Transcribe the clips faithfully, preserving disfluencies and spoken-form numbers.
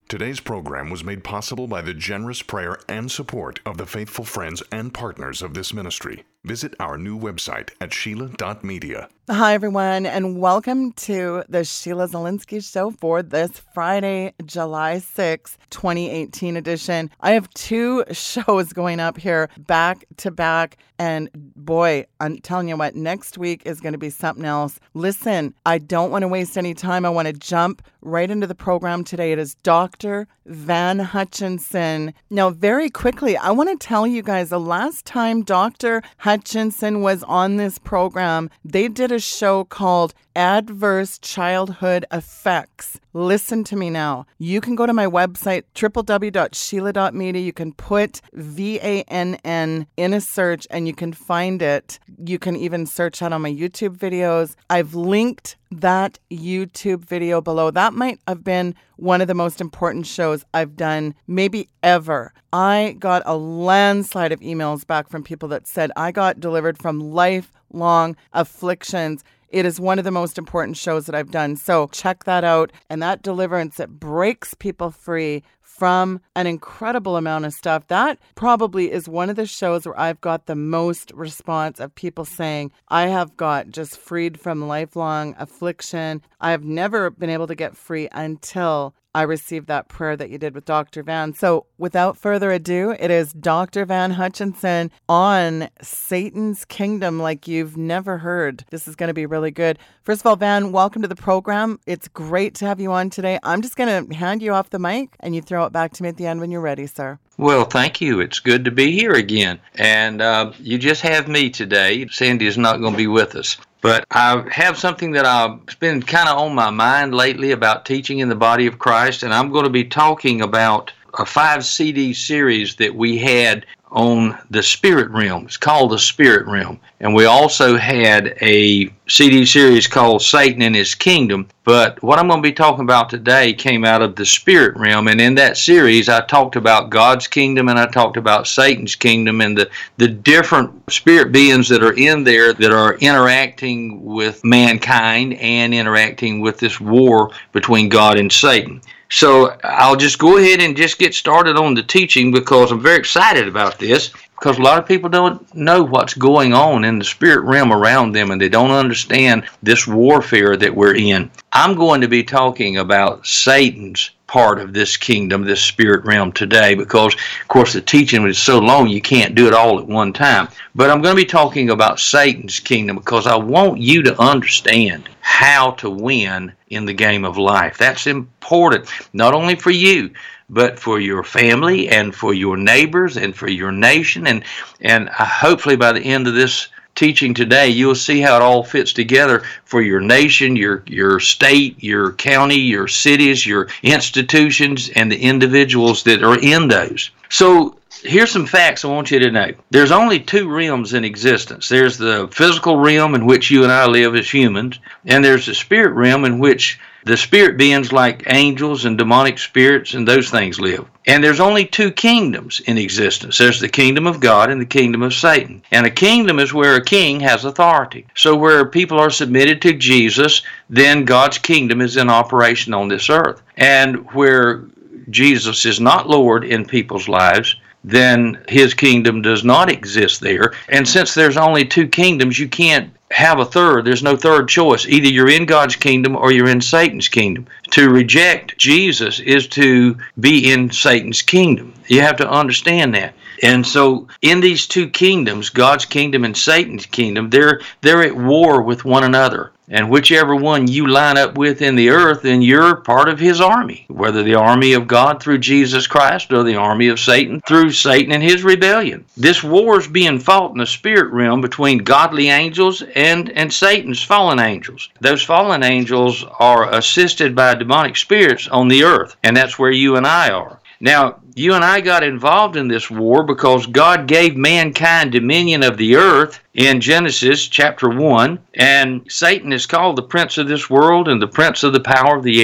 Today's program was made possible by the generous prayer and support of the faithful friends and partners of this ministry. Visit our new website at sheila dot media. Hi, everyone, and welcome to the Sheila Zielinski Show for this Friday, July sixth, twenty eighteen edition. I have two shows going up here back to back, and boy, I'm telling you what, next week is going to be something else. Listen, I don't want to waste any time. I want to jump right into the program today. It is Doctor Van Hutchinson. Now, very quickly, I want to tell you guys, the last time Doctor Hutchinson was on this program, they did a show called Adverse Childhood Effects. Listen to me now. You can go to my website, w w w dot sheila dot media. You can put V A N N in a search and you can find it. You can even search that on my YouTube videos. I've linked that YouTube video below. That might have been one of the most important shows I've done maybe ever. I got a landslide of emails back from people that said I got delivered from lifelong afflictions. It is one of the most important shows that I've done. So check that out. And that deliverance, it breaks people free from an incredible amount of stuff. That probably is one of the shows where I've got the most response of people saying, I have got just freed from lifelong affliction. I have never been able to get free until I received that prayer that you did with Doctor Van. So without further ado, it is Doctor Van Hutchinson on Satan's Kingdom like you've never heard. This is going to be really good. First of all, Van, welcome to the program. It's great to have you on today. I'm just going to hand you off the mic and you throw it back to me at the end when you're ready, sir. Well, thank you. It's good to be here again. And uh, you just have me today. Sandy is not going to be with us. But I have something that I've been kind of on my mind lately about teaching in the body of Christ, and I'm going to be talking about a five C D series that we had on the spirit realm. It's called the Spirit Realm. And we also had a C D series called Satan and His Kingdom. But what I'm going to be talking about today came out of the Spirit Realm. And in that series, I talked about God's kingdom and I talked about Satan's kingdom and the, the different spirit beings that are in there that are interacting with mankind and interacting with this war between God and Satan. So I'll just go ahead and just get started on the teaching because I'm very excited about this, because a lot of people don't know what's going on in the spirit realm around them and they don't understand this warfare that we're in. I'm going to be talking about Satan's part of this kingdom, this spirit realm today, because of course the teaching is so long you can't do it all at one time. But I'm going to be talking about Satan's kingdom because I want you to understand how to win in the game of life. That's important, not only for you, but for your family and for your neighbors and for your nation. And, and hopefully by the end of this teaching today, you'll see how it all fits together for your nation, your your state, your county, your cities, your institutions, and the individuals that are in those. So here's some facts I want you to know. There's only two realms in existence. There's the physical realm in which you and I live as humans, and there's the spirit realm in which the spirit beings like angels and demonic spirits and those things live. And there's only two kingdoms in existence. There's the kingdom of God and the kingdom of Satan. And a kingdom is where a king has authority. So where people are submitted to Jesus, then God's kingdom is in operation on this earth. And where Jesus is not Lord in people's lives, then his kingdom does not exist there. And since there's only two kingdoms, you can't have a third. There's no third choice. Either you're in God's kingdom or you're in Satan's kingdom. To reject Jesus is to be in Satan's kingdom. You have to understand that. And so in these two kingdoms, God's kingdom and Satan's kingdom, they're they're at war with one another. And whichever one you line up with in the earth, then you're part of his army, whether the army of God through Jesus Christ or the army of Satan through Satan and his rebellion. This war is being fought in the spirit realm between godly angels and, and Satan's fallen angels. Those fallen angels are assisted by demonic spirits on the earth, and that's where you and I are. Now, you and I got involved in this war because God gave mankind dominion of the earth in Genesis chapter one, and Satan is called the prince of this world and the prince of the power of the air.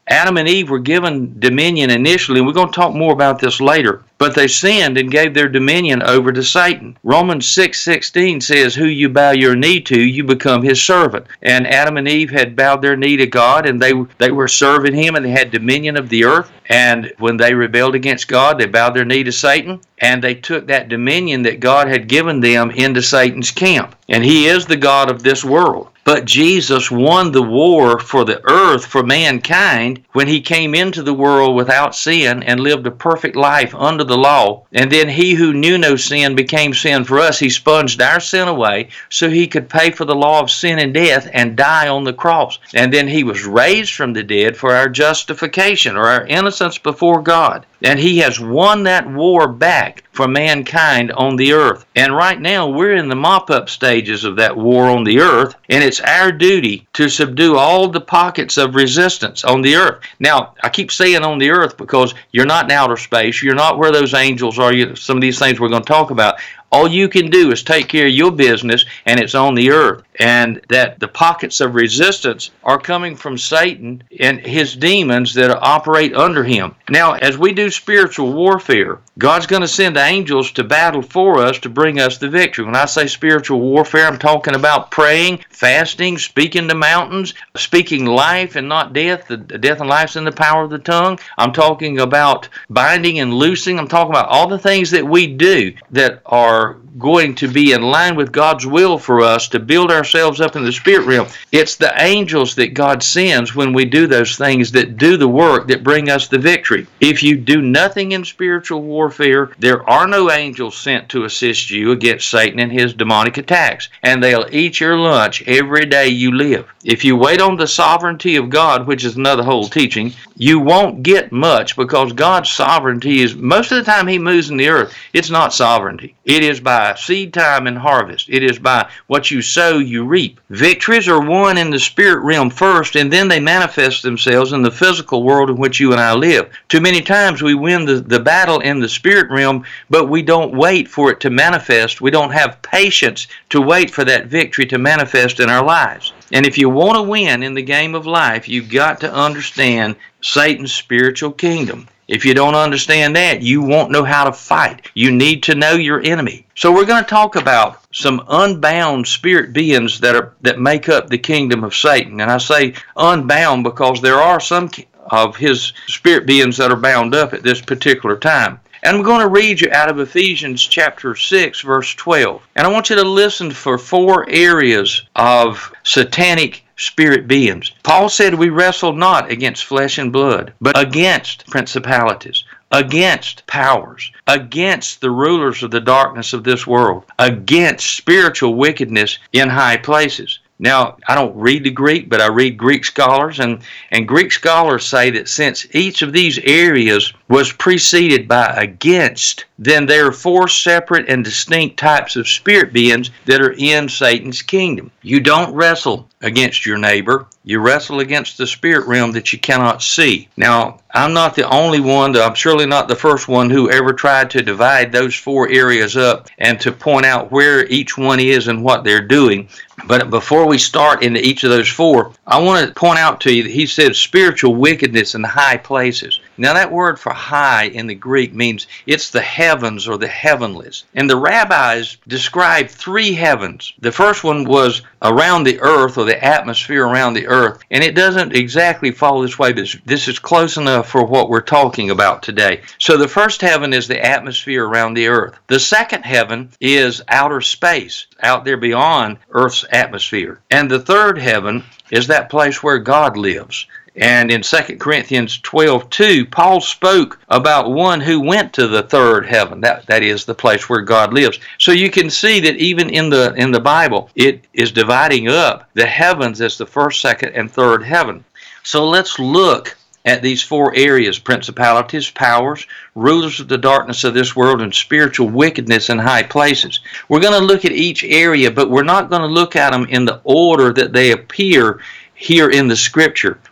Adam and Eve were given dominion initially, and we're going to talk more about this later. But they sinned and gave their dominion over to Satan. Romans six sixteen says, who you bow your knee to, you become his servant. And Adam and Eve had bowed their knee to God, and they, they were serving him, and they had dominion of the earth. And when they rebelled against God, they bowed their knee to Satan, and they took that dominion that God had given them into Satan's camp. And he is the God of this world. But Jesus won the war for the earth, for mankind, when he came into the world without sin and lived a perfect life under the law. And then he who knew no sin became sin for us. He sponged our sin away so he could pay for the law of sin and death and die on the cross. And then he was raised from the dead for our justification, or our innocence before God. And he has won that war back for mankind on the earth. And right now we're in the mop-up stages of that war on the earth, and it's our duty to subdue all the pockets of resistance on the earth. Now, I keep saying on the earth because you're not in outer space. You're not where those angels are. You, some of these things we're going to talk about. All you can do is take care of your business, and it's on the earth. And that the pockets of resistance are coming from Satan and his demons that operate under him. Now, as we do spiritual warfare, God's going to send angels to battle for us to bring us the victory. When I say spiritual warfare, I'm talking about praying, fasting, speaking to mountains, speaking life and not death. The death and life's in the power of the tongue. I'm talking about binding and loosing. I'm talking about all the things that we do that are going to be in line with God's will for us to build ourselves up in the spirit realm. It's the angels that God sends when we do those things that do the work that bring us the victory. If you do nothing in spiritual warfare, there are no angels sent to assist you against Satan and his demonic attacks, and they'll eat your lunch every day you live. If you wait on the sovereignty of God, which is another whole teaching, you won't get much, because God's sovereignty is, most of the time he moves in the earth, it's not sovereignty. It is by seed time and harvest. It is by what you sow, you reap. Victories are won in the spirit realm first, and then they manifest themselves in the physical world in which you and I live. Too many times we win the, the battle in the spirit realm, but we don't wait for it to manifest. We don't have patience to wait for that victory to manifest in our lives. And if you want to win in the game of life, you've got to understand Satan's spiritual kingdom. If you don't understand that, you won't know how to fight. You need to know your enemy. So we're going to talk about some unbound spirit beings that are that make up the kingdom of Satan. And I say unbound because there are some of his spirit beings that are bound up at this particular time. And I'm going to read you out of Ephesians chapter six, verse twelve. And I want you to listen for four areas of satanic spirit beings. Paul said we wrestle not against flesh and blood, but against principalities, against powers, against the rulers of the darkness of this world, against spiritual wickedness in high places. Now, I don't read the Greek, but I read Greek scholars, and, and Greek scholars say that since each of these areas was preceded by against, then there are four separate and distinct types of spirit beings that are in Satan's kingdom. You don't wrestle against your neighbor. You wrestle against the spirit realm that you cannot see. Now, I'm not the only one, I'm surely not the first one who ever tried to divide those four areas up and to point out where each one is and what they're doing. But before we start into each of those four, I want to point out to you that he said spiritual wickedness in high places. Now that word for high in the Greek means it's the heavens or the heavenlies. And the rabbis described three heavens. The first one was around the earth, or the atmosphere around the earth. And it doesn't exactly follow this way, but this is close enough for what we're talking about today. So the first heaven is the atmosphere around the earth. The second heaven is outer space, out there beyond Earth's atmosphere. And the third heaven is that place where God lives. And in Second Corinthians twelve two, Paul spoke about one who went to the third heaven. That, that is the place where God lives. So you can see that even in the in the Bible, it is dividing up the heavens as the first, second, and third heaven. So let's look at these four areas: principalities, powers, rulers of the darkness of this world, and spiritual wickedness in high places. We're going to look at each area, but we're not going to look at them in the order that they appear here in the Scripture.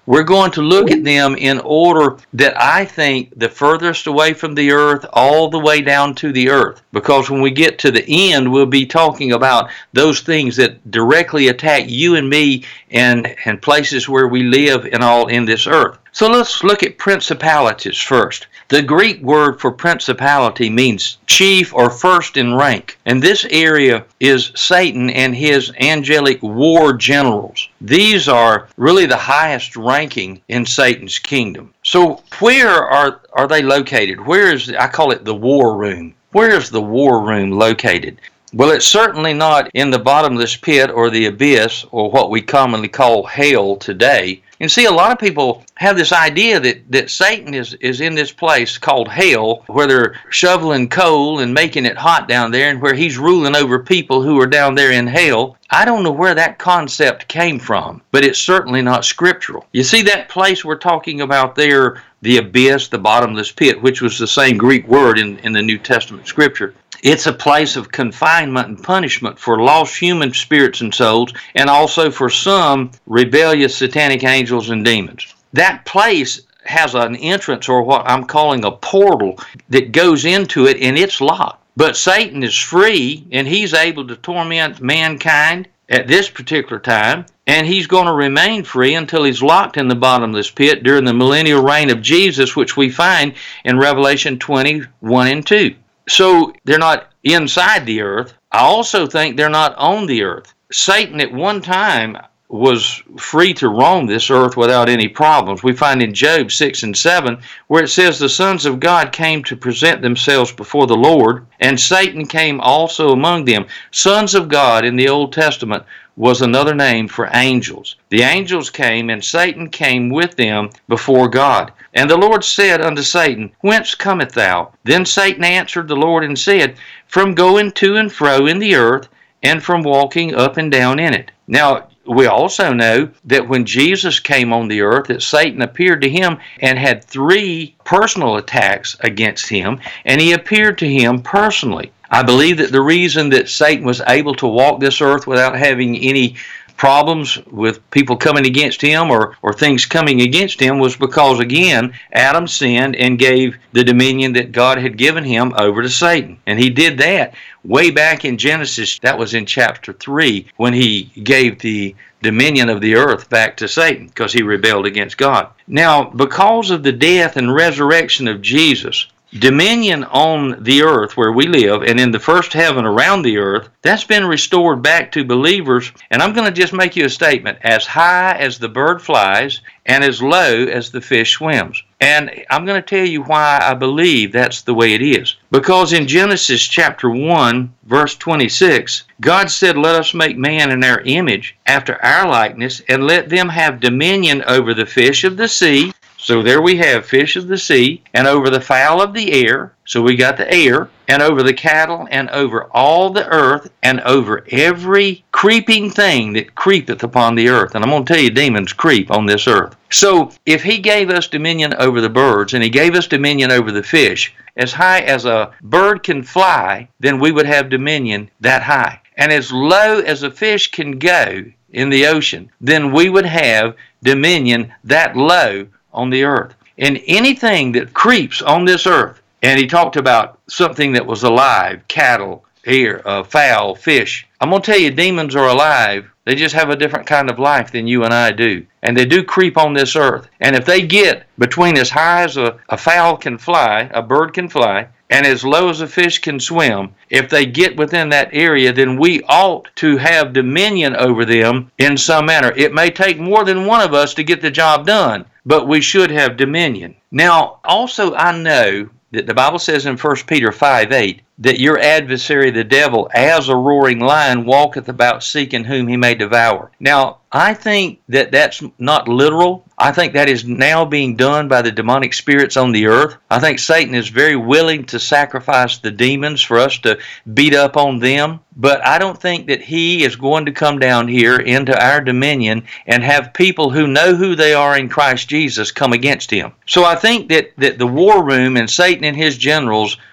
we're going to look at them in order that I think the furthest away from the earth all the way down to the earth. Because when we get to the end, we'll be talking about those things that directly attack you and me and, and places where we live and all in this earth. So let's look at principalities first. The Greek word for principality means chief or first in rank. And this area is Satan and his angelic war generals. These are really the highest ranking in Satan's kingdom. So where are, are they located? Where is, I call it the war room. Where is the war room located? Well, it's certainly not in the bottomless pit or the abyss or what we commonly call hell today. And see, a lot of people have this idea that, that Satan is, is in this place called hell, where they're shoveling coal and making it hot down there, and where he's ruling over people who are down there in hell. I don't know where that concept came from, but it's certainly not scriptural. You see, that place we're talking about there, the abyss, the bottomless pit, which was the same Greek word in, in the New Testament scripture. It's a place of confinement and punishment for lost human spirits and souls, and also for some rebellious satanic angels and demons. That place has an entrance, or what I'm calling a portal, that goes into it, and it's locked. But Satan is free, and he's able to torment mankind at this particular time, and he's going to remain free until he's locked in the bottomless pit during the millennial reign of Jesus, which we find in Revelation twenty, one and two. So they're not inside the earth. I also think they're not on the earth. Satan at one time was free to roam this earth without any problems. We find in Job six and seven where it says the sons of God came to present themselves before the Lord, and Satan came also among them. Sons of God in the Old Testament was another name for angels. The angels came, and Satan came with them before God. And the Lord said unto Satan, Whence cometh thou? Then Satan answered the Lord and said, From going to and fro in the earth, and from walking up and down in it. Now, we also know that when Jesus came on the earth, that Satan appeared to him and had three personal attacks against him, and he appeared to him personally. I believe that the reason that Satan was able to walk this earth without having any problems with people coming against him or, or things coming against him was because, again, Adam sinned and gave the dominion that God had given him over to Satan. And he did that way back in Genesis. That was in chapter three when he gave the dominion of the earth back to Satan because he rebelled against God. Now, because of the death and resurrection of Jesus, dominion on the earth where we live and in the first heaven around the earth, that's been restored back to believers. And I'm going to just make you a statement: as high as the bird flies and as low as the fish swims. And I'm going to tell you why I believe that's the way it is. Because in Genesis chapter one, verse twenty-six, God said, Let us make man in our image, after our likeness, and let them have dominion over the fish of the sea. So there we have fish of the sea, and over the fowl of the air, so we got the air, and over the cattle, and over all the earth, and over every creeping thing that creepeth upon the earth. And I'm going to tell you, demons creep on this earth. So if he gave us dominion over the birds, and he gave us dominion over the fish, as high as a bird can fly, then we would have dominion that high. And as low as a fish can go in the ocean, then we would have dominion that low on the earth. And anything that creeps on this earth, and he talked about something that was alive, cattle, air, uh, fowl, fish. I'm going to tell you, demons are alive. They just have a different kind of life than you and I do. And they do creep on this earth. And if they get between as high as a, a fowl can fly, a bird can fly, and as low as a fish can swim, if they get within that area, then we ought to have dominion over them in some manner. It may take more than one of us to get the job done, but we should have dominion. Now, also I know that the Bible says in First Peter five eight that your adversary the devil, as a roaring lion, walketh about seeking whom he may devour. Now, I think that that's not literal. I think that is now being done by the demonic spirits on the earth. I think Satan is very willing to sacrifice the demons for us to beat up on them. But I don't think that he is going to come down here into our dominion and have people who know who they are in Christ Jesus come against him. So I think that, that the war room and Satan and his generals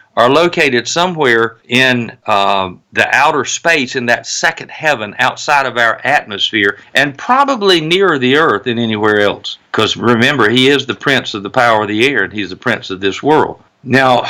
are located somewhere in uh, the outer space, in that second heaven outside of our atmosphere, and probably nearer the earth than anywhere else. Because remember, he is the prince of the power of the air, and he's the prince of this world. Now,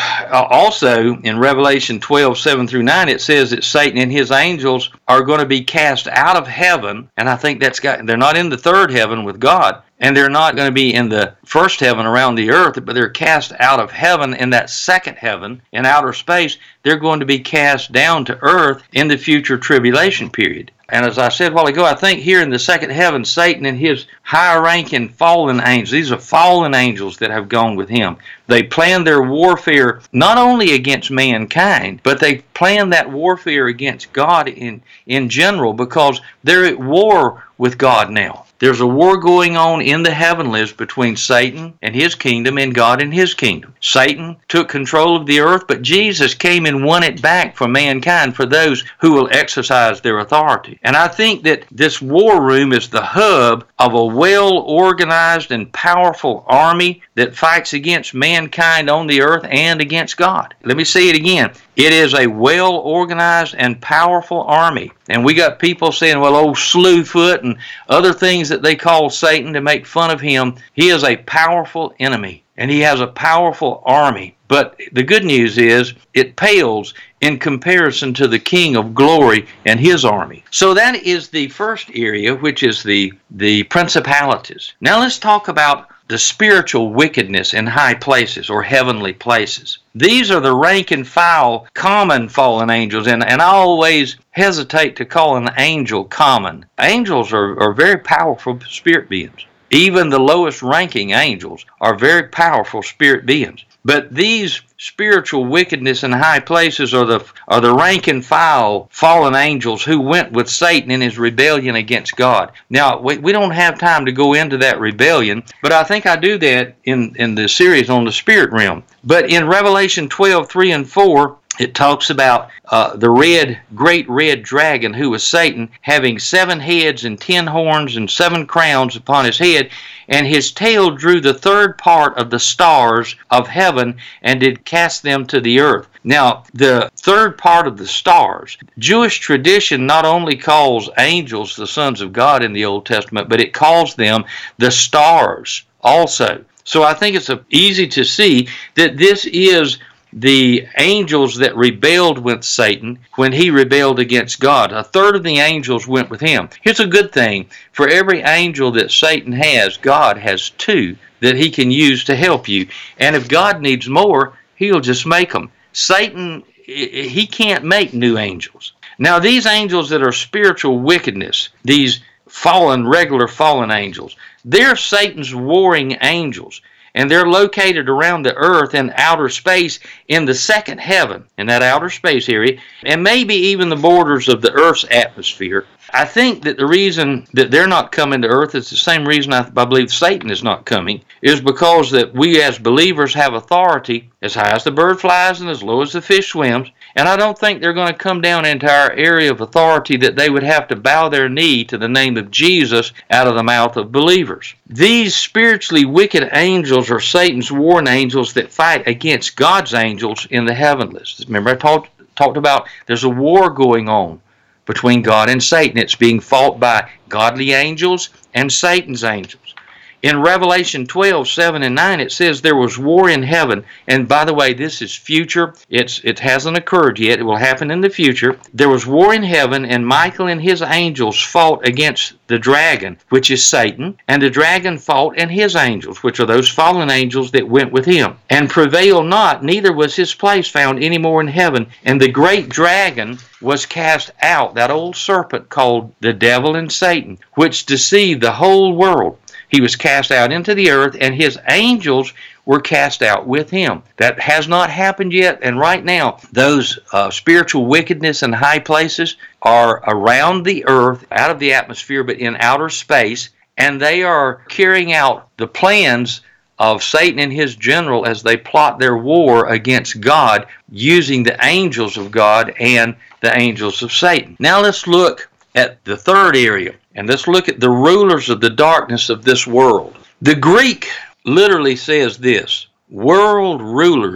also in Revelation twelve, seven through nine, it says that Satan and his angels are going to be cast out of heaven, and I think that's got, they're not in the third heaven with God, and they're not going to be in the first heaven around the earth, but they're cast out of heaven in that second heaven in outer space. They're going to be cast down to earth in the future tribulation period. And as I said a while ago, I think here in the second heaven, Satan and his high-ranking fallen angels, these are fallen angels that have gone with him. They plan their warfare not only against mankind, but they plan that warfare against God in, in general, because they're at war with God now. There's a war going on in the heavenlies between Satan and his kingdom and God and his kingdom. Satan took control of the earth, but Jesus came and won it back for mankind, for those who will exercise their authority. And I think that this war room is the hub of a well-organized and powerful army that fights against mankind on the earth and against God. Let me say it again. It is a well-organized and powerful army. And we got people saying, well, old Slewfoot and other things that they call Satan to make fun of him. He is a powerful enemy, and he has a powerful army. But the good news is it pales in comparison to the King of Glory and his army. So that is the first area, which is the, the principalities. Now let's talk about the spiritual wickedness in high places or heavenly places. These are the rank and file common fallen angels, and, and I always hesitate to call an angel common. Angels are, are very powerful spirit beings. Even the lowest ranking angels are very powerful spirit beings. But these spiritual wickedness in high places are the are the rank and file fallen angels who went with Satan in his rebellion against God. Now, we, we don't have time to go into that rebellion, but I think I do that in, in the series on the spirit realm. But in Revelation twelve, three and four, it talks about uh, the red, great red dragon, who was Satan, having seven heads and ten horns and seven crowns upon his head, and his tail drew the third part of the stars of heaven and did cast them to the earth. Now, the third part of the stars, Jewish tradition not only calls angels the sons of God in the Old Testament, but it calls them the stars also. So I think it's easy to see that this is the angels that rebelled with Satan when he rebelled against God. A third of the angels went with him. Here's a good thing. For every angel that Satan has, God has two that he can use to help you. And if God needs more, he'll just make them. Satan, he can't make new angels. Now, these angels that are spiritual wickedness, these fallen, regular fallen angels, they're Satan's warring angels. And they're located around the earth in outer space in the second heaven, in that outer space area, and maybe even the borders of the earth's atmosphere. I think that the reason that they're not coming to earth is the same reason I, I believe Satan is not coming, is because that we as believers have authority as high as the bird flies and as low as the fish swims. And I don't think they're going to come down into our area of authority that they would have to bow their knee to the name of Jesus out of the mouth of believers. These spiritually wicked angels are Satan's warring angels that fight against God's angels in the heavenlies. Remember I talked, talked about there's a war going on between God and Satan. It's being fought by godly angels and Satan's angels. In Revelation twelve, seven and nine, it says there was war in heaven. And by the way, this is future. It's, it hasn't occurred yet. It will happen in the future. There was war in heaven, and Michael and his angels fought against the dragon, which is Satan. And the dragon fought and his angels, which are those fallen angels that went with him, and prevailed not, neither was his place found any more in heaven. And the great dragon was cast out, that old serpent called the devil and Satan, which deceived the whole world. He was cast out into the earth, and his angels were cast out with him. That has not happened yet, and right now, those uh, spiritual wickedness in high places are around the earth, out of the atmosphere, but in outer space, and they are carrying out the plans of Satan and his general as they plot their war against God using the angels of God and the angels of Satan. Now let's look at the third area. And let's look at the rulers of the darkness of this world. The Greek literally says this: world rulers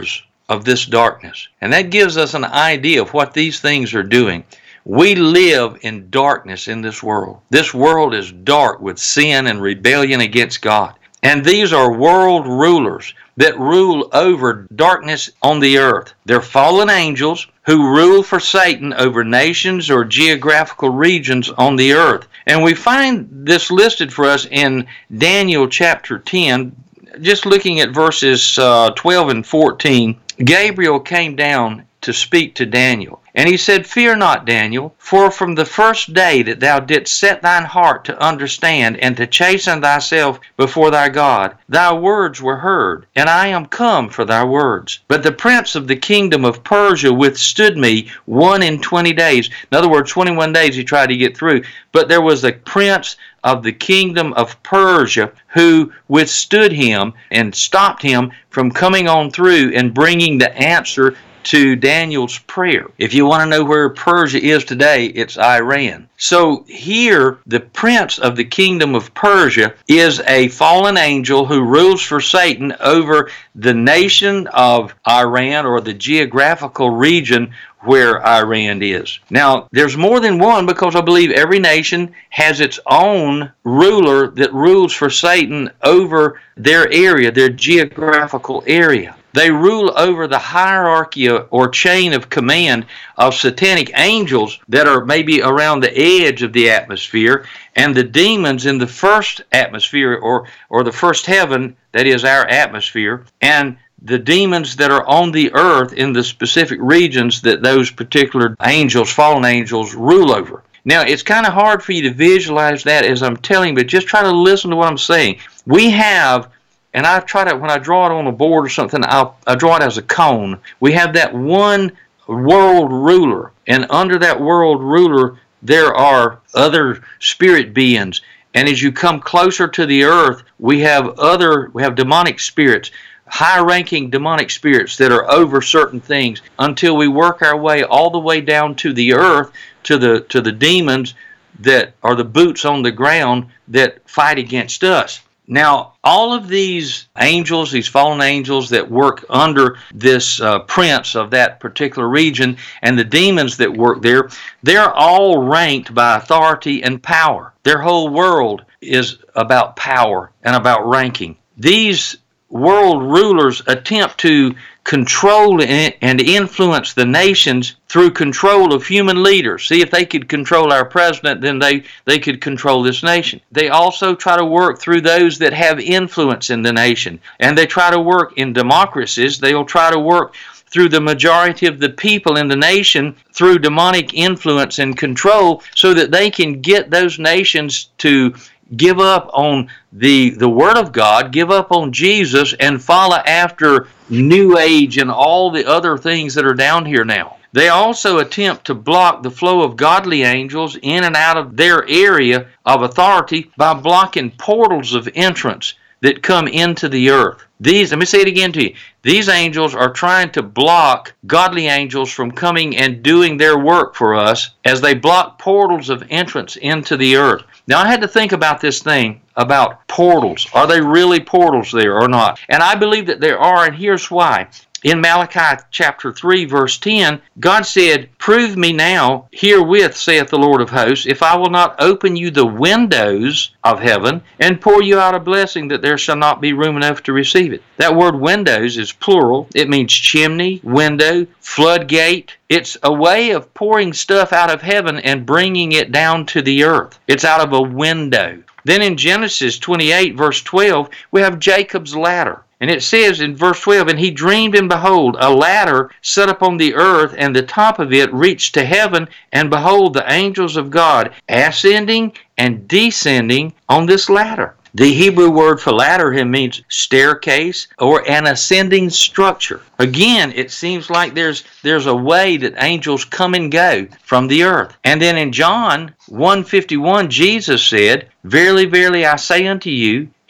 of this darkness. And that gives us an idea of what these things are doing. We live in darkness in this world. This world is dark with sin and rebellion against God. And these are world rulers that rule over darkness on the earth. They're fallen angels who rule for Satan over nations or geographical regions on the earth. And we find this listed for us in Daniel chapter ten, just looking at verses uh, twelve and fourteen. Gabriel came down to speak to Daniel. And he said, Fear not, Daniel, for from the first day that thou didst set thine heart to understand and to chasten thyself before thy God, thy words were heard, and I am come for thy words. But the prince of the kingdom of Persia withstood me one and twenty days. In other words, twenty-one days he tried to get through. But there was a prince of the kingdom of Persia who withstood him and stopped him from coming on through and bringing the answer to Daniel's prayer. If you want to know where Persia is today, it's Iran. So here, the prince of the kingdom of Persia is a fallen angel who rules for Satan over the nation of Iran, or the geographical region where Iran is. Now, there's more than one, because I believe every nation has its own ruler that rules for Satan over their area, their geographical area. They rule over the hierarchy or chain of command of satanic angels that are maybe around the edge of the atmosphere, and the demons in the first atmosphere, or, or the first heaven, that is our atmosphere, and the demons that are on the earth in the specific regions that those particular angels, fallen angels, rule over. Now, it's kind of hard for you to visualize that as I'm telling, but just try to listen to what I'm saying. We have, and I try to, when I draw it on a board or something, I'll, I draw it as a cone. We have that one world ruler, and under that world ruler, there are other spirit beings. And as you come closer to the earth, we have other, we have demonic spirits, high-ranking demonic spirits that are over certain things, until we work our way all the way down to the earth, to the to the demons that are the boots on the ground that fight against us. Now, all of these angels, these fallen angels that work under this uh, prince of that particular region, and the demons that work there, they're all ranked by authority and power. Their whole world is about power and about ranking. These world rulers attempt to control and influence the nations through control of human leaders. See, if they could control our president, then they, they could control this nation. They also try to work through those that have influence in the nation. And they try to work in democracies. They'll try to work through the majority of the people in the nation through demonic influence and control, so that they can get those nations to give up on the, the Word of God, give up on Jesus, and follow after New Age and all the other things that are down here now. They also attempt to block the flow of godly angels in and out of their area of authority by blocking portals of entrance that come into the earth. These, let me say it again to you. These angels are trying to block godly angels from coming and doing their work for us, as they block portals of entrance into the earth. Now, I had to think about this thing about portals. Are they really portals there or not? And I believe that there are, and here's why. In Malachi chapter three, verse ten, God said, Prove me now herewith, saith the Lord of hosts, if I will not open you the windows of heaven and pour you out a blessing, that there shall not be room enough to receive it. That word windows is plural. It means chimney, window, floodgate. It's a way of pouring stuff out of heaven and bringing it down to the earth. It's out of a window. Then in Genesis twenty-eight, verse twelve, we have Jacob's ladder. And it says in verse twelve, And he dreamed, and behold, a ladder set upon the earth, and the top of it reached to heaven, and behold, the angels of God ascending and descending on this ladder. The Hebrew word for ladder here means staircase or an ascending structure. Again, it seems like there's there's a way that angels come and go from the earth. And then in John one fifty-one, Jesus said, Verily, verily, I say unto you,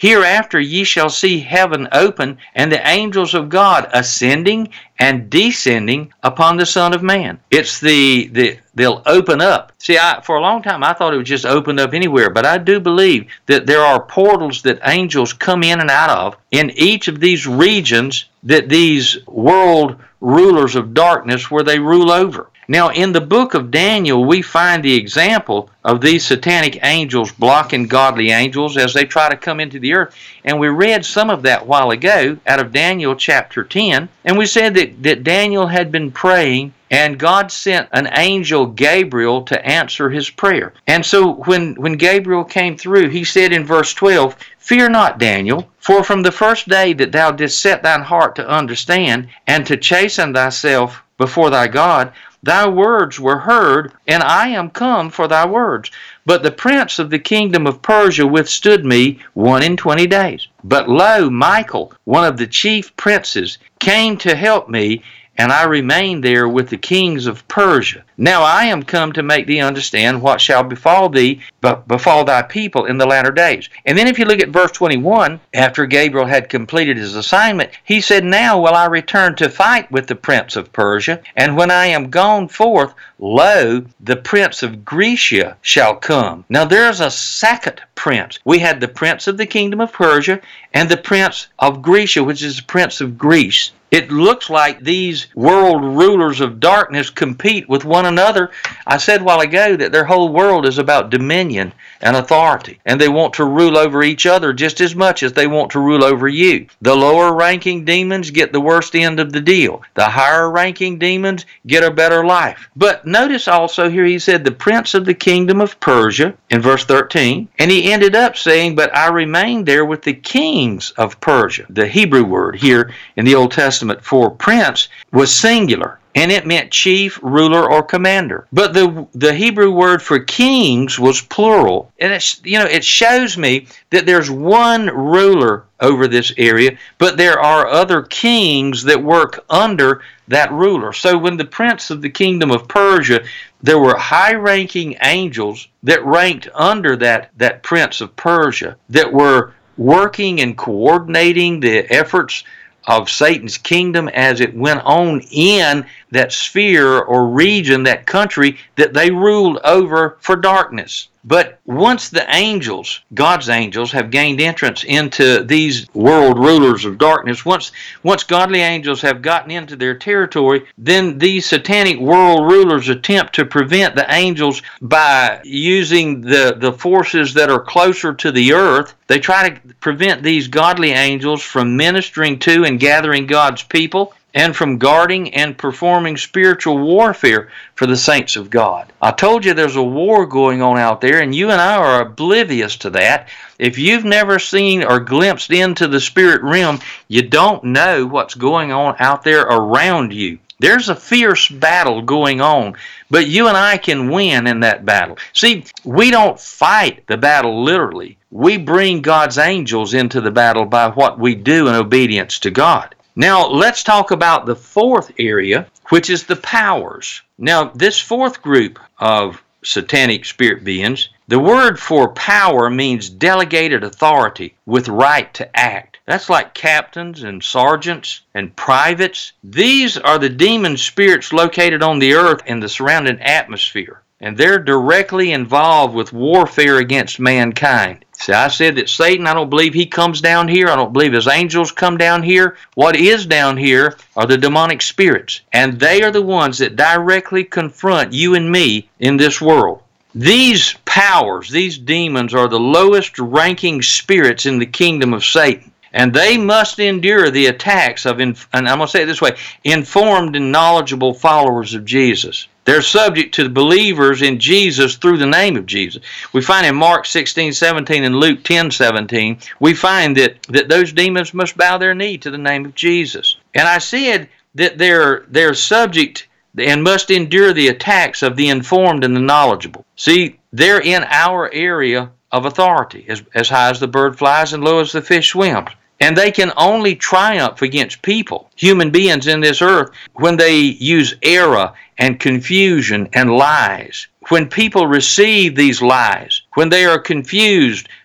Hereafter ye shall see heaven open, and the angels of God ascending and descending upon the Son of Man. It's the, the they'll open up. See, I, for a long time I thought it would just open up anywhere, but I do believe that there are portals that angels come in and out of in each of these regions that these world rulers of darkness where they rule over. Now, in the book of Daniel, we find the example of these satanic angels blocking godly angels as they try to come into the earth. And we read some of that a while ago out of Daniel chapter ten. And we said that, that Daniel had been praying, and God sent an angel, Gabriel, to answer his prayer. And so when, when Gabriel came through, he said in verse twelve, Fear not, Daniel, for from the first day that thou didst set thine heart to understand and to chasten thyself before thy God, thy words were heard, and I am come for thy words. But the prince of the kingdom of Persia withstood me one and twenty days. But lo, Michael, one of the chief princes, came to help me, and I remained there with the kings of Persia. Now I am come to make thee understand what shall befall thee, but befall thy people in the latter days. And then if you look at verse twenty-one, after Gabriel had completed his assignment, he said, Now will I return to fight with the prince of Persia, and when I am gone forth, lo, the prince of Grecia shall come. Now there's a second prince. We had the prince of the kingdom of Persia and the prince of Grecia, which is the prince of Greece. It looks like these world rulers of darkness compete with one another. I said a while ago that their whole world is about dominion and authority, and they want to rule over each other just as much as they want to rule over you. The lower ranking demons get the worst end of the deal. The higher ranking demons get a better life. But notice also here he said the prince of the kingdom of Persia in verse thirteen, and he ended up saying, But I remained there with the kings of Persia. The Hebrew word here in the Old Testament for prince was singular, and it meant chief, ruler, or commander. But the the Hebrew word for kings was plural, and it's, you know, it shows me that there's one ruler over this area, but there are other kings that work under that ruler. So when the prince of the kingdom of Persia, there were high-ranking angels that ranked under that, that prince of Persia that were working and coordinating the efforts of Satan's kingdom as it went on in that sphere or region, that country that they ruled over for darkness. But once the angels, God's angels, have gained entrance into these world rulers of darkness, once once godly angels have gotten into their territory, then these satanic world rulers attempt to prevent the angels by using the, the forces that are closer to the earth. They try to prevent these godly angels from ministering to and gathering God's people, and from guarding and performing spiritual warfare for the saints of God. I told you there's a war going on out there, and you and I are oblivious to that. If you've never seen or glimpsed into the spirit realm, you don't know what's going on out there around you. There's a fierce battle going on, but you and I can win in that battle. See, we don't fight the battle literally. We bring God's angels into the battle by what we do in obedience to God. Now, let's talk about the fourth area, which is the powers. Now, this fourth group of satanic spirit beings, the word for power means delegated authority with right to act. That's like captains and sergeants and privates. These are the demon spirits located on the earth and the surrounding atmosphere, and they're directly involved with warfare against mankind. See, I said that Satan, I don't believe he comes down here. I don't believe his angels come down here. What is down here are the demonic spirits, and they are the ones that directly confront you and me in this world. These powers, these demons, are the lowest ranking spirits in the kingdom of Satan, and they must endure the attacks of, and I'm going to say it this way, informed and knowledgeable followers of Jesus. They're subject to the believers in Jesus through the name of Jesus. We find in Mark sixteen seventeen and Luke ten seventeen, we find that, that those demons must bow their knee to the name of Jesus. And I said that they're, they're subject and must endure the attacks of the informed and the knowledgeable. See, they're in our area of authority, as, as high as the bird flies and low as the fish swims. And they can only triumph against people, human beings in this earth, when they use error and confusion and lies. When people receive these lies, when they are confused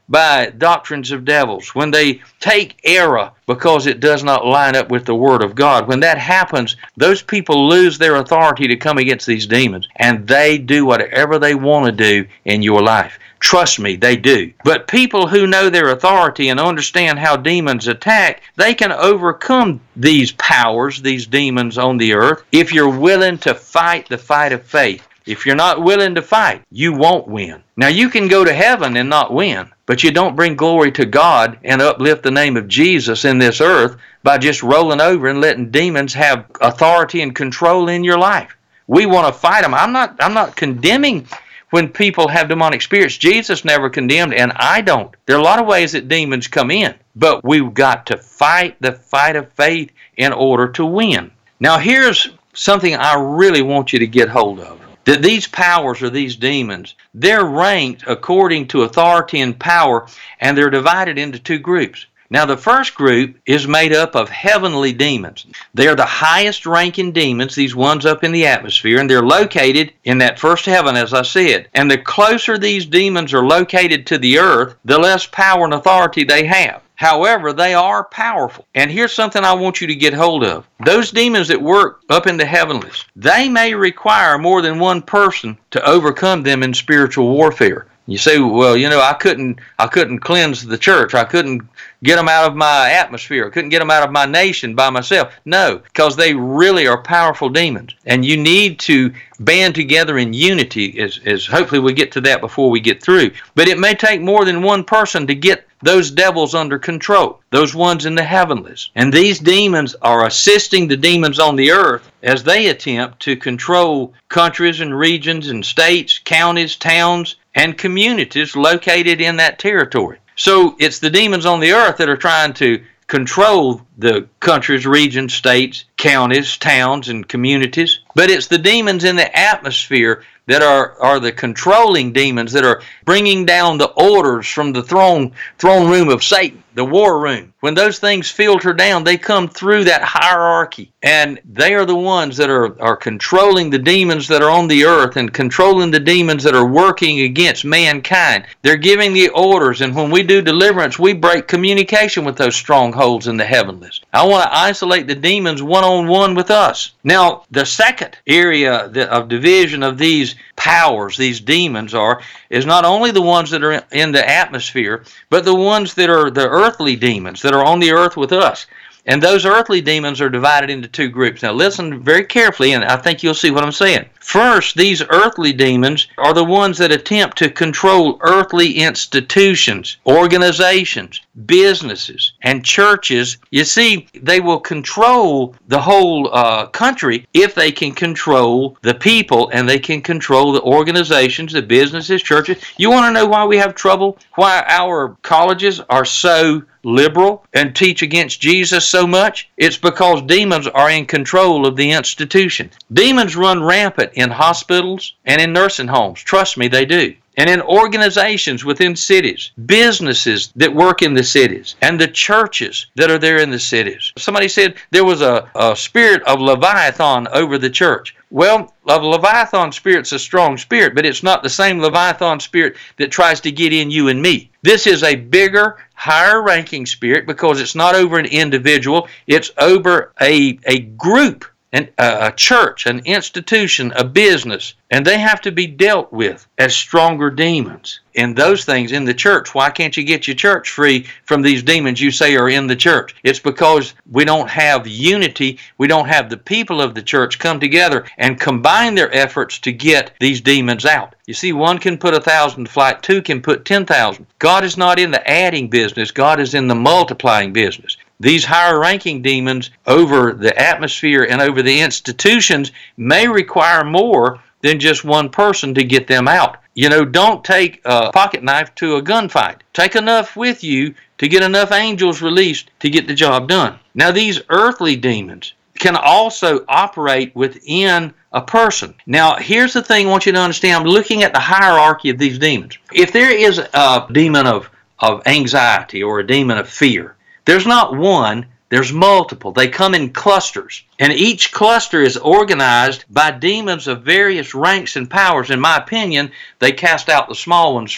by doctrines of devils, when they take error because it does not line up with the Word of God, when that happens, those people lose their authority to come against these demons, and they do whatever they want to do in your life. Trust me, they do. But people who know their authority and understand how demons attack, they can overcome these powers, these demons on the earth, if you're willing to fight the fight of faith. If you're not willing to fight, you won't win. Now, you can go to heaven and not win, but you don't bring glory to God and uplift the name of Jesus in this earth by just rolling over and letting demons have authority and control in your life. We want to fight them. I'm not, I'm not condemning when people have demonic spirits. Jesus never condemned, and I don't. There are a lot of ways that demons come in, but we've got to fight the fight of faith in order to win. Now, here's something I really want you to get hold of. That these powers or these demons, they're ranked according to authority and power, and they're divided into two groups. Now, the first group is made up of heavenly demons. They are the highest ranking demons, these ones up in the atmosphere, and they're located in that first heaven, as I said. And the closer these demons are located to the earth, the less power and authority they have. However, they are powerful. And here's something I want you to get hold of. Those demons that work up in the heavenlies, they may require more than one person to overcome them in spiritual warfare. You say, well, you know, I couldn't I couldn't cleanse the church. I couldn't get them out of my atmosphere. I couldn't get them out of my nation by myself. No, because they really are powerful demons. And you need to band together in unity, as, as hopefully we get to that before we get through. But it may take more than one person to get those devils under control, those ones in the heavenlies. And these demons are assisting the demons on the earth as they attempt to control countries and regions and states, counties, towns, and communities located in that territory. So it's the demons on the earth that are trying to control the countries, regions, states, counties, towns, and communities. But it's the demons in the atmosphere that are, are the controlling demons that are bringing down the orders from the throne, throne room of Satan, the war room. When those things filter down, they come through that hierarchy. And they are the ones that are, are controlling the demons that are on the earth and controlling the demons that are working against mankind. They're giving the orders, and when we do deliverance, we break communication with those strongholds in the heavenlies. I want to isolate the demons one-on-one with us. Now, the second area of division of these powers, these demons are, is not only the ones that are in the atmosphere, but the ones that are the earthly demons that are on the earth with us. And those earthly demons are divided into two groups. Now listen very carefully, and I think you'll see what I'm saying. First, these earthly demons are the ones that attempt to control earthly institutions, organizations, businesses, and churches. You see, they will control the whole uh, country if they can control the people, and they can control the organizations, the businesses, churches. You want to know why we have trouble? Why our colleges are so liberal and teach against Jesus so much? It's because demons are in control of the institution. Demons run rampant in hospitals and in nursing homes. Trust me, they do. And in organizations within cities, businesses that work in the cities, and the churches that are there in the cities. Somebody said there was a, a spirit of Leviathan over the church. Well, a Leviathan spirit's a strong spirit, but it's not the same Leviathan spirit that tries to get in you and me. This is a bigger, higher-ranking spirit because it's not over an individual. It's over a, a group, an, a church, an institution, a business, and they have to be dealt with as stronger demons. And those things in the church, why can't you get your church free from these demons you say are in the church? It's because we don't have unity. We don't have the people of the church come together and combine their efforts to get these demons out. You see, one can put a thousand to flight, two can put ten thousand. God is not in the adding business. God is in the multiplying business. These higher-ranking demons over the atmosphere and over the institutions may require more than just one person to get them out. You know, don't take a pocket knife to a gunfight. Take enough with you to get enough angels released to get the job done. Now, these earthly demons can also operate within a person. Now, here's the thing I want you to understand. I'm looking at the hierarchy of these demons. If there is a demon of, of anxiety or a demon of fear, there's not one, there's multiple. They come in clusters. And each cluster is organized by demons of various ranks and powers. In my opinion, they cast out the small ones first.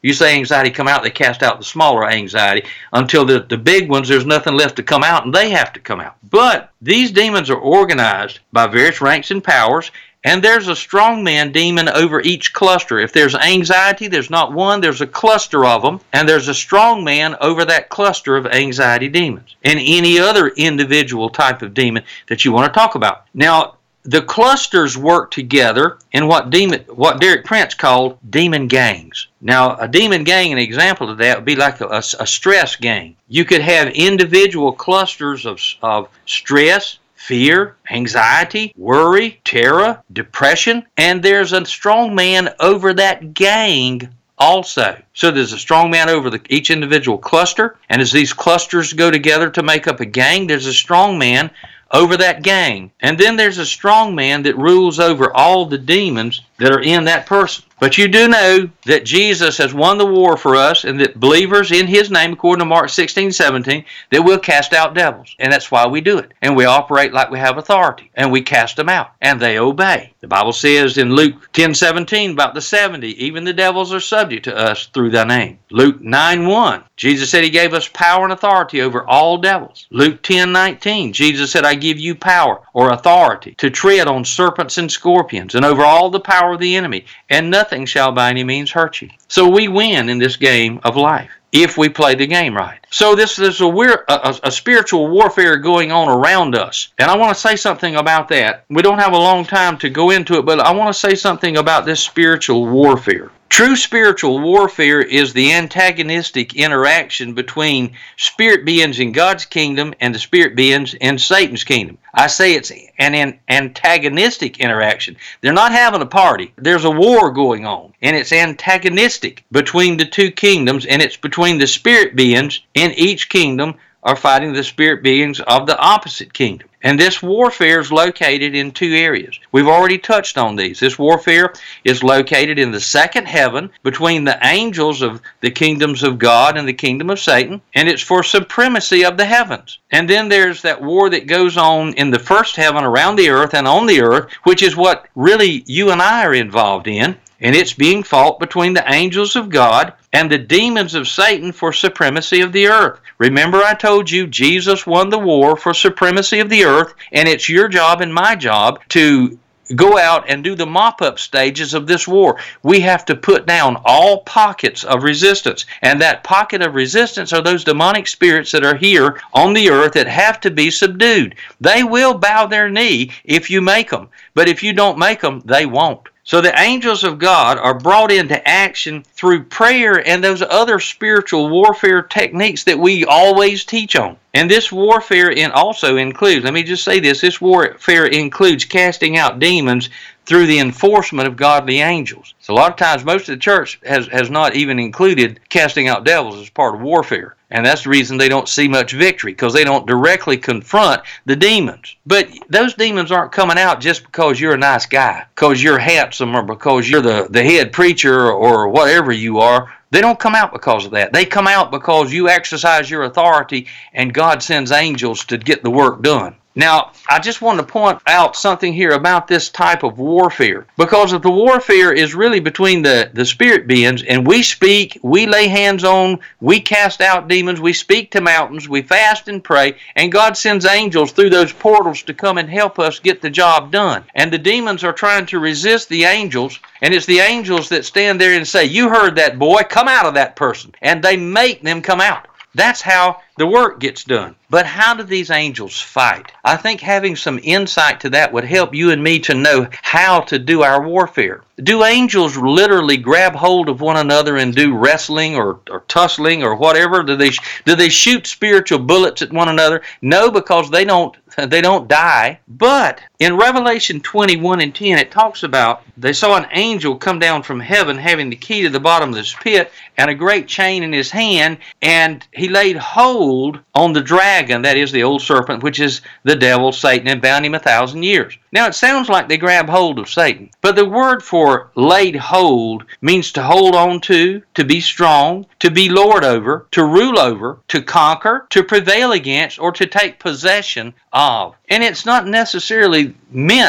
You say anxiety come out, they cast out the smaller anxiety until the, the big ones, there's nothing left to come out and they have to come out. But these demons are organized by various ranks and powers, and there's a strongman demon over each cluster. If there's anxiety, there's not one, there's a cluster of them, and there's a strongman over that cluster of anxiety demons and any other individual type of demon that you want to talk about. Now, the clusters work together in what demon, what Derek Prince called demon gangs. Now, a demon gang, an example of that would be like a, a, a stress gang. You could have individual clusters of, of stress, fear, anxiety, worry, terror, depression, and there's a strong man over that gang also. So there's a strong man over the, each individual cluster, and as these clusters go together to make up a gang, there's a strong man over that gang. And then there's a strong man that rules over all the demons that are in that person. But you do know that Jesus has won the war for us, and that believers in His name, according to Mark sixteen, seventeen, that will cast out devils. And that's why we do it. And we operate like we have authority. And we cast them out. And they obey. The Bible says in Luke ten, seventeen about the seventy, even the devils are subject to us through thy name. Luke nine, one, Jesus said He gave us power and authority over all devils. Luke ten, nineteen, Jesus said, I give you power or authority to tread on serpents and scorpions and over all the power of the enemy, and nothing shall by any means hurt you. So we win in this game of life if we play the game right. So this is a, weird, a, a spiritual warfare going on around us. And I want to say something about that. We don't have a long time to go into it, but I want to say something about this spiritual warfare. True spiritual warfare is the antagonistic interaction between spirit beings in God's kingdom and the spirit beings in Satan's kingdom. I say it's an, an antagonistic interaction. They're not having a party. There's a war going on, and it's antagonistic between the two kingdoms, and it's between the spirit beings in each kingdom are fighting the spirit beings of the opposite kingdom. And this warfare is located in two areas. We've already touched on these. This warfare is located in the second heaven between the angels of the kingdoms of God and the kingdom of Satan, and it's for supremacy of the heavens. And then there's that war that goes on in the first heaven around the earth and on the earth, which is what really you and I are involved in. And it's being fought between the angels of God and the demons of Satan for supremacy of the earth. Remember, I told you Jesus won the war for supremacy of the earth, and it's your job and my job to go out and do the mop-up stages of this war. We have to put down all pockets of resistance, and that pocket of resistance are those demonic spirits that are here on the earth that have to be subdued. They will bow their knee if you make them, but if you don't make them, they won't. So the angels of God are brought into action through prayer and those other spiritual warfare techniques that we always teach on. And this warfare in also includes, let me just say this, this warfare includes casting out demons through the enforcement of godly angels. So a lot of times most of the church has, has not even included casting out devils as part of warfare. And that's the reason they don't see much victory, because they don't directly confront the demons. But those demons aren't coming out just because you're a nice guy, because you're handsome, or because you're the, the head preacher, or whatever you are. They don't come out because of that. They come out because you exercise your authority and God sends angels to get the work done. Now, I just want to point out something here about this type of warfare, because if the warfare is really between the, the spirit beings, and we speak, we lay hands on, we cast out demons, we speak to mountains, we fast and pray, and God sends angels through those portals to come and help us get the job done. And the demons are trying to resist the angels, and it's the angels that stand there and say, you heard that boy, come out of that person. And they make them come out. That's how the work gets done. But how do these angels fight? I think having some insight to that would help you and me to know how to do our warfare. Do angels literally grab hold of one another and do wrestling or, or tussling or whatever? Do they do they shoot spiritual bullets at one another? No, because they don't they don't die. But in Revelation twenty-one and ten, it talks about they saw an angel come down from heaven having the key to the bottom of this pit and a great chain in his hand, and he laid hold on the dragon, that is the old serpent, which is the devil, Satan, and bound him a thousand years. Now it sounds like they grab hold of Satan, but the word for laid hold means to hold on to, to be strong, to be lord over, to rule over, to conquer, to prevail against, or to take possession of. And it's not necessarily meant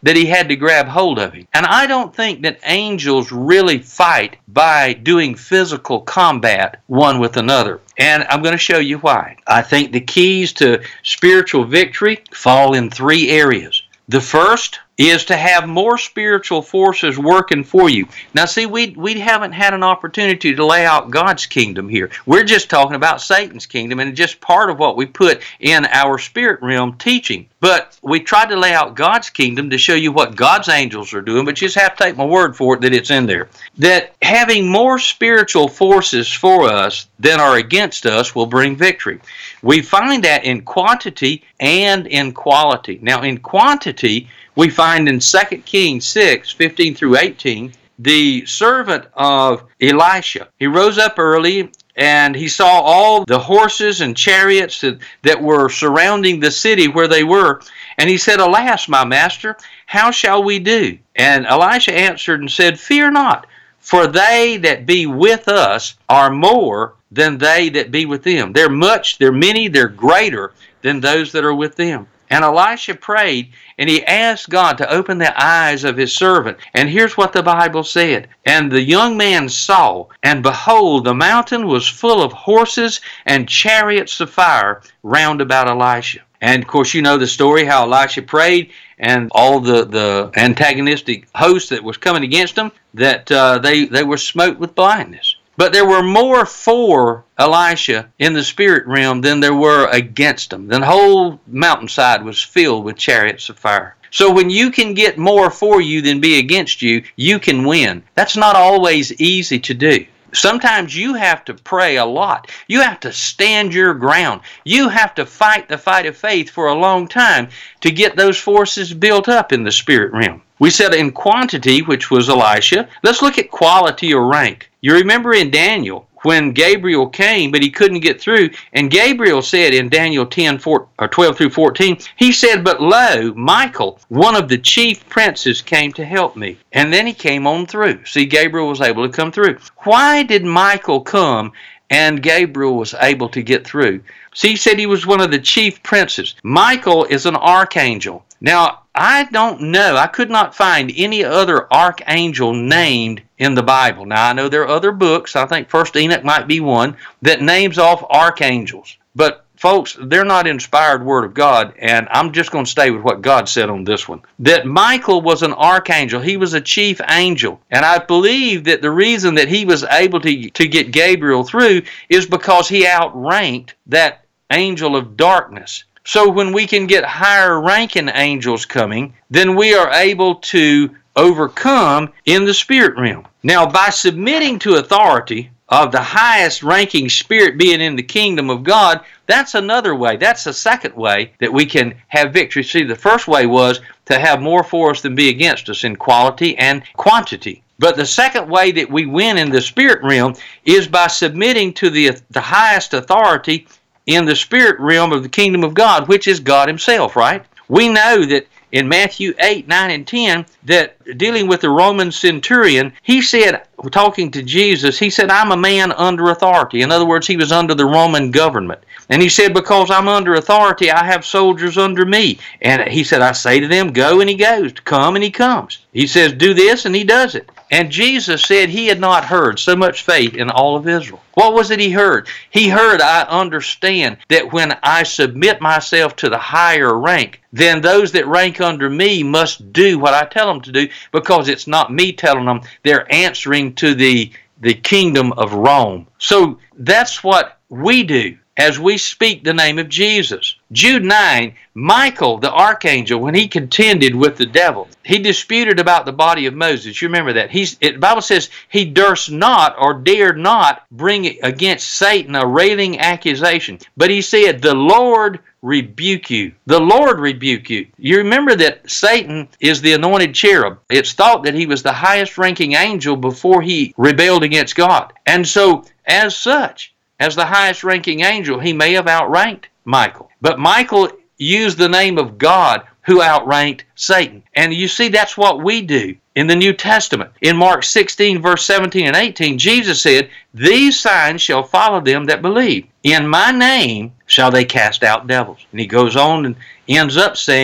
that he had to grab hold of him. And I don't think that angels really fight by doing physical combat one with another. And I'm going to show you why. I think the keys to spiritual victory fall in three areas. The first is to have more spiritual forces working for you. Now see, we we haven't had an opportunity to lay out God's kingdom here. We're just talking about Satan's kingdom, and just part of what we put in our spirit realm teaching. But we tried to lay out God's kingdom to show you what God's angels are doing, but you just have to take my word for it that it's in there. That having more spiritual forces for us than are against us will bring victory. We find that in quantity and in quality. Now in quantity, we find in Second Kings six, fifteen through eighteen, the servant of Elisha. He rose up early and he saw all the horses and chariots that, that were surrounding the city where they were. And he said, "Alas, my master, how shall we do?" And Elisha answered and said, "Fear not, for they that be with us are more than they that be with them. They're much, they're many, they're greater than those that are with them." And Elisha prayed, and he asked God to open the eyes of his servant. And here's what the Bible said. "And the young man saw, and behold, the mountain was full of horses and chariots of fire round about Elisha." And of course, you know the story, how Elisha prayed, and all the, the antagonistic host that was coming against him, that uh, they, they were smote with blindness. But there were more for Elisha in the spirit realm than there were against him. The whole mountainside was filled with chariots of fire. So when you can get more for you than be against you, you can win. That's not always easy to do. Sometimes you have to pray a lot. You have to stand your ground. You have to fight the fight of faith for a long time to get those forces built up in the spirit realm. We said in quantity, which was Elisha. Let's look at quality or rank. You remember in Daniel, when Gabriel came, but he couldn't get through, and Gabriel said in Daniel ten, four, or twelve through fourteen, he said, "But lo, Michael, one of the chief princes, came to help me." And then he came on through. See, Gabriel was able to come through. Why did Michael come and Gabriel was able to get through? See, he said he was one of the chief princes. Michael is an archangel. Now, I don't know. I could not find any other archangel named in the Bible. Now, I know there are other books. I think First Enoch might be one that names off archangels. But, folks, they're not inspired Word of God, and I'm just going to stay with what God said on this one. That Michael was an archangel. He was a chief angel. And I believe that the reason that he was able to, to get Gabriel through is because he outranked that angel of darkness. So when we can get higher ranking angels coming, then we are able to overcome in the spirit realm. Now, by submitting to authority of the highest ranking spirit being in the kingdom of God, that's another way. That's the second way that we can have victory. See, the first way was to have more for us than be against us in quality and quantity. But the second way that we win in the spirit realm is by submitting to the, the highest authority in the spirit realm of the kingdom of God, which is God himself, right? We know that in Matthew eight, nine, and ten, that dealing with the Roman centurion, he said, talking to Jesus, he said, "I'm a man under authority." In other words, he was under the Roman government. And he said, "Because I'm under authority, I have soldiers under me." And he said, "I say to them, go," and he goes. "Come," and he comes. He says, "Do this," and he does it. And Jesus said he had not heard so much faith in all of Israel. What was it he heard? He heard, "I understand that when I submit myself to the higher rank, then those that rank under me must do what I tell them to do, because it's not me telling them, they're answering to the, the kingdom of Rome." So that's what we do as we speak the name of Jesus. Jude nine, Michael, the archangel, when he contended with the devil, he disputed about the body of Moses. You remember that. He's, it, the Bible says he durst not or dared not bring against Satan a railing accusation. But he said, "The Lord rebuke you." The Lord rebuke you. You remember that Satan is the anointed cherub. It's thought that he was the highest ranking angel before he rebelled against God. And so, as such, as the highest ranking angel, he may have outranked Michael. But Michael used the name of God, who outranked Satan. And you see, that's what we do in the New Testament. In Mark sixteen, verse seventeen and eighteen, Jesus said, "These signs shall follow them that believe. In my name shall they cast out devils." And he goes on and ends up saying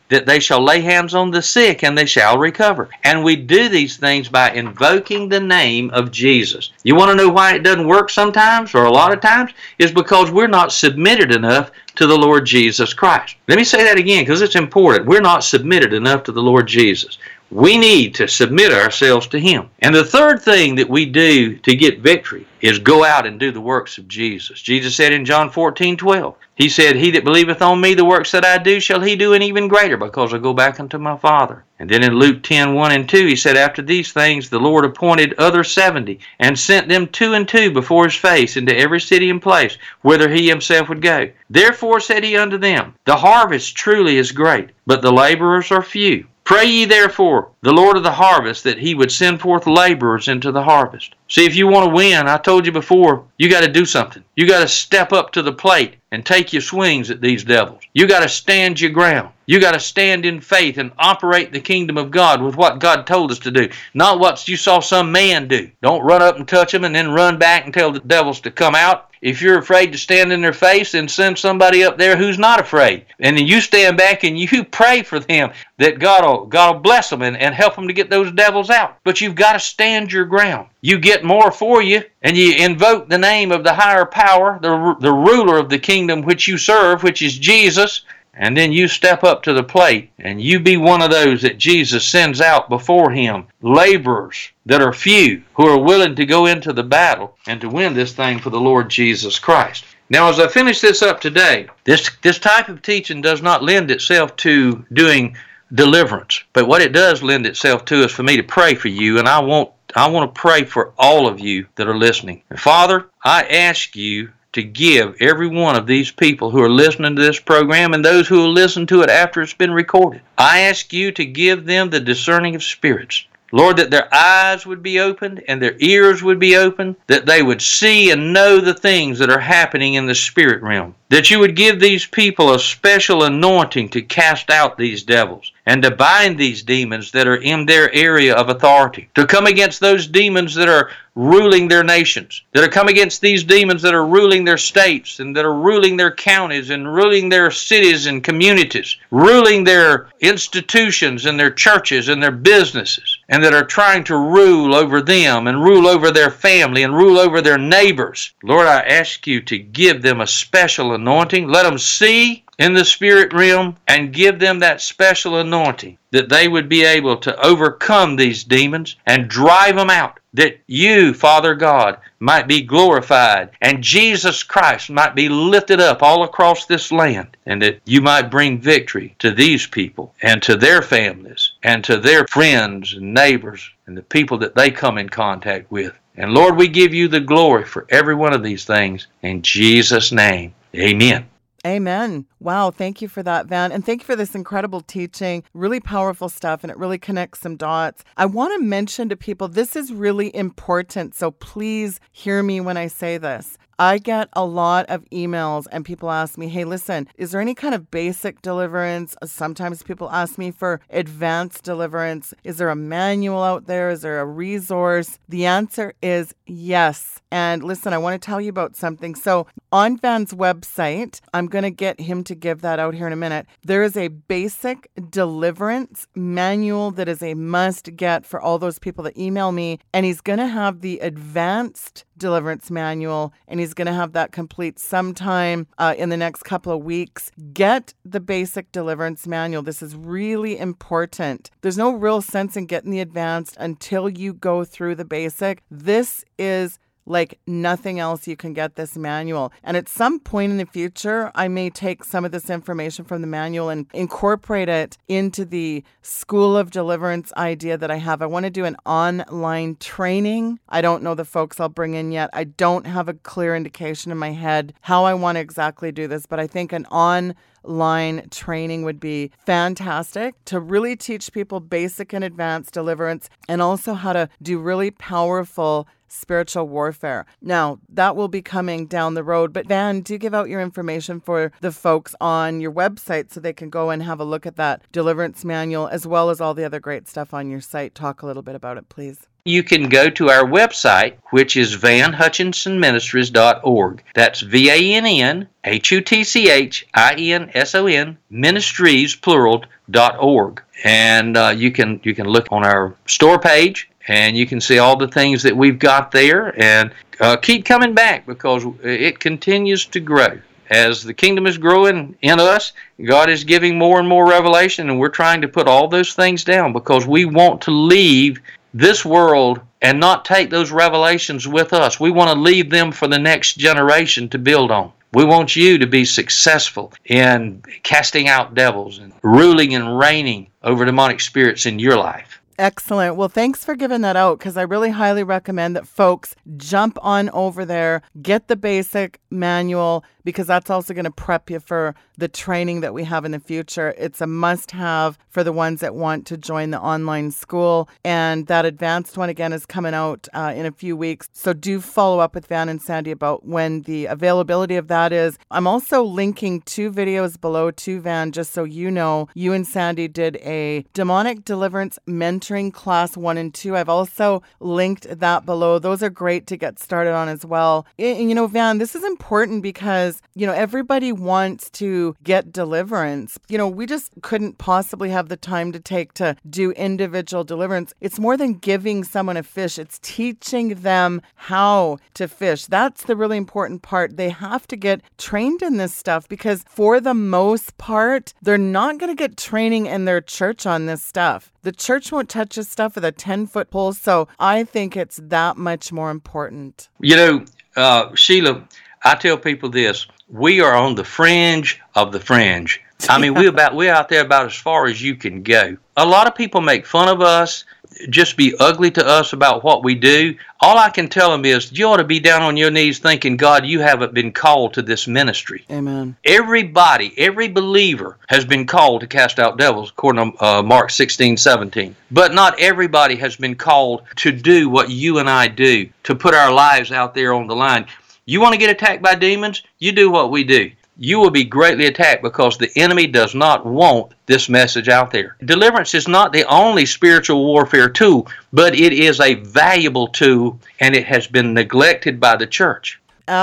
that they shall lay hands on the sick and they shall recover. And we do these things by invoking the name of Jesus. You want to know why it doesn't work sometimes, or a lot of times? Is because we're not submitted enough to the Lord Jesus Christ. Let me say that again, because it's important. We're not submitted enough to the Lord Jesus. We need to submit ourselves to Him. And the third thing that we do to get victory is go out and do the works of Jesus. Jesus said in John fourteen twelve, He said, He that believeth on me, the works that I do, shall he do an even greater, because I go back unto my Father. And then in Luke ten one and two, He said, After these things the Lord appointed other seventy, and sent them two and two before His face into every city and place, whither He Himself would go. Therefore said He unto them, The harvest truly is great, but the laborers are few. Pray ye therefore the Lord of the harvest that He would send forth laborers into the harvest. See, if you want to win, I told you before, you got to do something. You got to step up to the plate and take your swings at these devils. You got to stand your ground. You got to stand in faith and operate the kingdom of God with what God told us to do, not what you saw some man do. Don't run up and touch them and then run back and tell the devils to come out. If you're afraid to stand in their face, then send somebody up there who's not afraid. And then you stand back and you pray for them that God will, God will bless them and, and help them to get those devils out. But you've got to stand your ground. You get more for you, and you invoke the name of the higher power, the, the ruler of the kingdom which you serve, which is Jesus. And then you step up to the plate, and you be one of those that Jesus sends out before Him, laborers that are few, who are willing to go into the battle and to win this thing for the Lord Jesus Christ. Now, as I finish this up today, this, this type of teaching does not lend itself to doing deliverance. But what it does lend itself to is for me to pray for you, and I want, I want to pray for all of you that are listening. And Father, I ask you to give every one of these people who are listening to this program and those who will listen to it after it's been recorded. I ask you to give them the discerning of spirits. Lord, that their eyes would be opened and their ears would be opened, that they would see and know the things that are happening in the spirit realm. That you would give these people a special anointing to cast out these devils and to bind these demons that are in their area of authority. To come against those demons that are ruling their nations. That are come against these demons that are ruling their states and that are ruling their counties and ruling their cities and communities. Ruling their institutions and their churches and their businesses. And that are trying to rule over them and rule over their family and rule over their neighbors. Lord, I ask you to give them a special anointing. Let them see in the spirit realm and give them that special anointing that they would be able to overcome these demons and drive them out. That you, Father God, might be glorified and Jesus Christ might be lifted up all across this land, and that you might bring victory to these people and to their families and to their friends and neighbors and the people that they come in contact with. And Lord, we give you the glory for every one of these things in Jesus' name. Amen. Amen. Wow. Thank you for that, Van. And thank you for this incredible teaching. Really powerful stuff, and it really connects some dots. I want to mention to people, this is really important. So please hear me when I say this. I get a lot of emails and people ask me, hey, listen, is there any kind of basic deliverance? Sometimes people ask me for advanced deliverance. Is there a manual out there? Is there a resource? The answer is yes. And listen, I want to tell you about something. So on Van's website, I'm going to get him to give that out here in a minute. There is a basic deliverance manual that is a must get for all those people that email me. And he's going to have the advanced deliverance manual, and he's going to have that complete sometime uh, in the next couple of weeks. Get the basic deliverance manual. This is really important. There's no real sense in getting the advanced until you go through the basic. This is like nothing else. You can get this manual. And at some point in the future, I may take some of this information from the manual and incorporate it into the School of Deliverance idea that I have. I want to do an online training. I don't know the folks I'll bring in yet. I don't have a clear indication in my head how I want to exactly do this, but I think an online training would be fantastic to really teach people basic and advanced deliverance, and also how to do really powerful spiritual warfare. Now, that will be coming down the road, but Van, do give out your information for the folks on your website so they can go and have a look at that deliverance manual as well as all the other great stuff on your site. Talk a little bit about it, please. You can go to our website, which is van hutchinson ministries dot org. That's V A N N H U T C H I N S O N, ministries, plural, dot org. And uh, you can you can look on our store page, and you can see all the things that we've got there. And uh, keep coming back, because it continues to grow. As the kingdom is growing in us, God is giving more and more revelation, and we're trying to put all those things down because we want to leave this world and not take those revelations with us. We want to leave them for the next generation to build on. We want you to be successful in casting out devils and ruling and reigning over demonic spirits in your life. Excellent. Well, thanks for giving that out, because I really highly recommend that folks jump on over there, get the basic manual, because that's also going to prep you for the training that we have in the future. It's a must-have for the ones that want to join the online school. And that advanced one, again, is coming out uh, in a few weeks. So do follow up with Van and Sandy about when the availability of that is. I'm also linking two videos below to Van, just so you know. You and Sandy did a demonic deliverance mentoring class one and two. I've also linked that below. Those are great to get started on as well. And, you know, Van, this is important because, you know, everybody wants to get deliverance. You know, we just couldn't possibly have the time to take to do individual deliverance. It's more than giving someone a fish. It's teaching them how to fish. That's the really important part. They have to get trained in this stuff, because for the most part, they're not going to get training in their church on this stuff. The church won't touch this stuff with a ten-foot pole. So I think it's that much more important. You know, uh, Sheila, I tell people this: we are on the fringe of the fringe. I mean, we're about we're out there about as far as you can go. A lot of people make fun of us, just be ugly to us about what we do. All I can tell them is, you ought to be down on your knees thinking, God, you haven't been called to this ministry. Amen. Everybody, every believer has been called to cast out devils, according to uh, Mark sixteen seventeen. But not everybody has been called to do what you and I do, to put our lives out there on the line. You want to get attacked by demons? You do what we do. You will be greatly attacked, because the enemy does not want this message out there. Deliverance is not the only spiritual warfare tool, but it is a valuable tool, and it has been neglected by the church.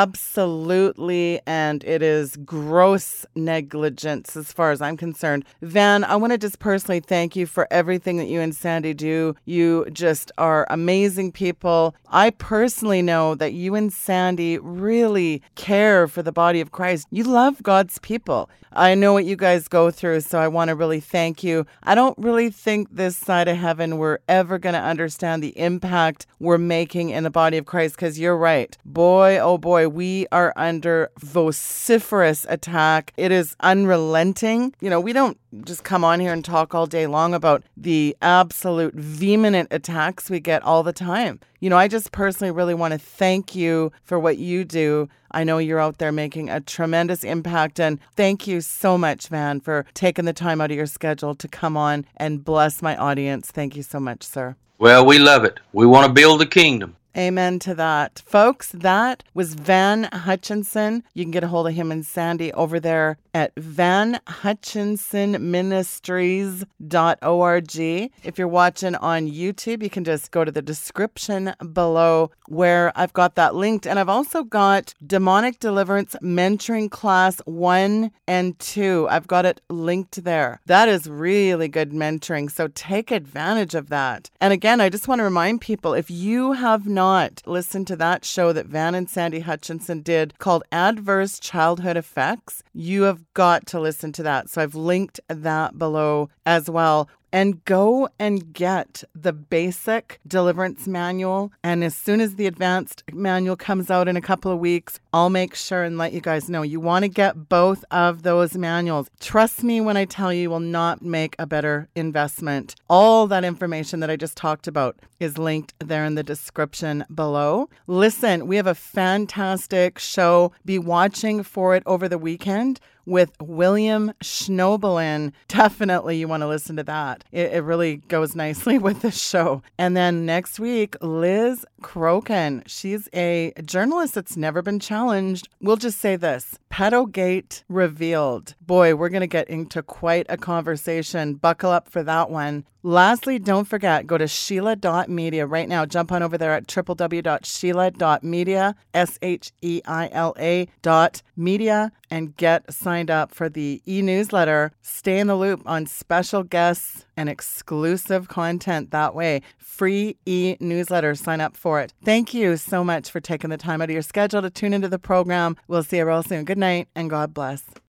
Absolutely, and it is gross negligence as far as I'm concerned. Van, I want to just personally thank you for everything that you and Sandy do. You just are amazing people. I personally know that you and Sandy really care for the body of Christ. You love God's people. I know what you guys go through, so I want to really thank you. I don't really think this side of heaven we're ever going to understand the impact we're making in the body of Christ, because you're right. Boy, oh boy, we are under vociferous attack. It is unrelenting. You know, we don't just come on here and talk all day long about the absolute vehement attacks we get all the time. You know, I just personally really want to thank you for what you do. I know you're out there making a tremendous impact, and thank you so much, Van, for taking the time out of your schedule to come on and bless my audience. Thank you so much, sir. Well, we love it. We want to build the kingdom. Amen to that. Folks, that was Van Hutchinson. You can get a hold of him and Sandy over there at van hutchinson ministries dot org. If you're watching on YouTube, you can just go to the description below where I've got that linked. And I've also got Demonic Deliverance Mentoring Class one and two. I've got it linked there. That is really good mentoring, so take advantage of that. And again, I just want to remind people, if you have not Not listen to that show that Van and Sandy Hutchinson did called Adverse Childhood Effects, you have got to listen to that. So I've linked that below as well. And go and get the basic deliverance manual. And as soon as the advanced manual comes out in a couple of weeks, I'll make sure and let you guys know. You want to get both of those manuals. Trust me when I tell you, you will not make a better investment. All that information that I just talked about is linked there in the description below. Listen, we have a fantastic show. Be watching for it over the weekend. with William Schnobelin. Definitely you want to listen to that. It, it really goes nicely with the show. And then next week, Liz Crokin. She's a journalist that's never been challenged. We'll just say this, Pedogate revealed. Boy, we're going to get into quite a conversation. Buckle up for that one. Lastly, don't forget, go to Sheila dot media right now. Jump on over there at w w w dot sheila dot media, S H E I L A dot media, and get signed up for the e-newsletter. Stay in the loop on special guests and exclusive content that way. Free e-newsletter. Sign up for it. Thank you so much for taking the time out of your schedule to tune into the program. We'll see you real soon. Good night and God bless.